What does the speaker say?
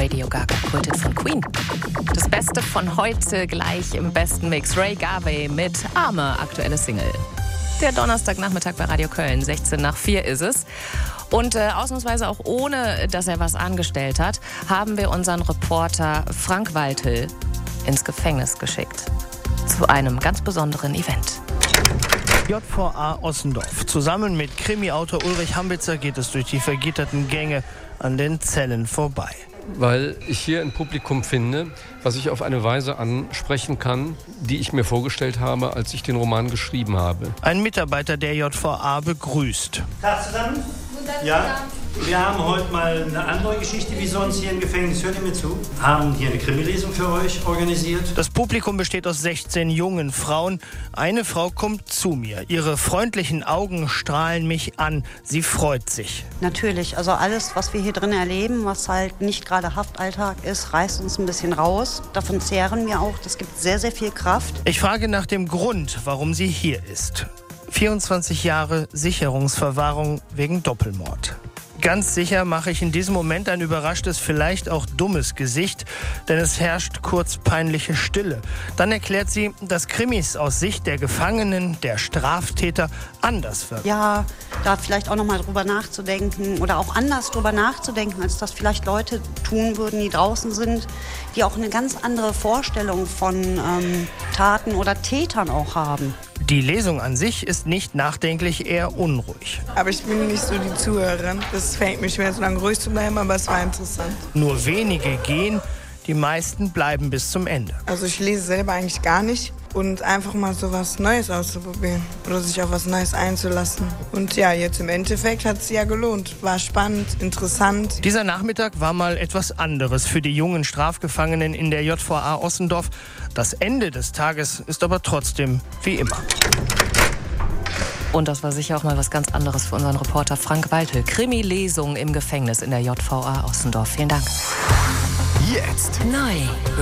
Radio Gaga, Kultet von Queen. Das Beste von heute gleich im besten Mix. Ray Garvey mit Arme, aktuelle Single. Der Donnerstagnachmittag bei Radio Köln, 4:16 ist es. Und ausnahmsweise auch ohne, dass er was angestellt hat, haben wir unseren Reporter Frank Waldl ins Gefängnis geschickt. Zu einem ganz besonderen Event. JVA Ossendorf. Zusammen mit Krimi-Autor Ulrich Hambitzer geht es durch die vergitterten Gänge an den Zellen vorbei. Weil ich hier ein Publikum finde, was ich auf eine Weise ansprechen kann, die ich mir vorgestellt habe, als ich den Roman geschrieben habe. Ein Mitarbeiter der JVA begrüßt. Tag zusammen. Ja, wir haben heute mal eine andere Geschichte wie sonst hier im Gefängnis. Hört ihr mir zu? Haben hier eine Krimi-Lesung für euch organisiert. Das Publikum besteht aus 16 jungen Frauen. Eine Frau kommt zu mir. Ihre freundlichen Augen strahlen mich an. Sie freut sich. Natürlich, also alles, was wir hier drin erleben, was halt nicht gerade Haftalltag ist, reißt uns ein bisschen raus. Davon zehren wir auch. Das gibt sehr, sehr viel Kraft. Ich frage nach dem Grund, warum sie hier ist. 24 Jahre Sicherungsverwahrung wegen Doppelmord. Ganz sicher mache ich in diesem Moment ein überraschtes, vielleicht auch dummes Gesicht, denn es herrscht kurz peinliche Stille. Dann erklärt sie, dass Krimis aus Sicht der Gefangenen, der Straftäter, anders wirken. Ja, da vielleicht auch noch mal drüber nachzudenken oder auch anders drüber nachzudenken, als das vielleicht Leute tun würden, die draußen sind, die auch eine ganz andere Vorstellung von Taten oder Tätern auch haben. Die Lesung an sich ist nicht nachdenklich, eher unruhig. Aber ich bin nicht so die Zuhörerin. Das fällt mir schwer, so lange ruhig zu bleiben, aber es war interessant. Nur wenige gehen, die meisten bleiben bis zum Ende. Also ich lese selber eigentlich gar nicht und einfach mal so was Neues auszuprobieren oder sich auf was Neues einzulassen. Und ja, jetzt im Endeffekt hat es ja gelohnt. War spannend, interessant. Dieser Nachmittag war mal etwas anderes für die jungen Strafgefangenen in der JVA Ossendorf. Das Ende des Tages ist aber trotzdem wie immer. Und das war sicher auch mal was ganz anderes für unseren Reporter Frank Waldl. Krimi-Lesung im Gefängnis in der JVA Ossendorf. Vielen Dank. Jetzt Neu.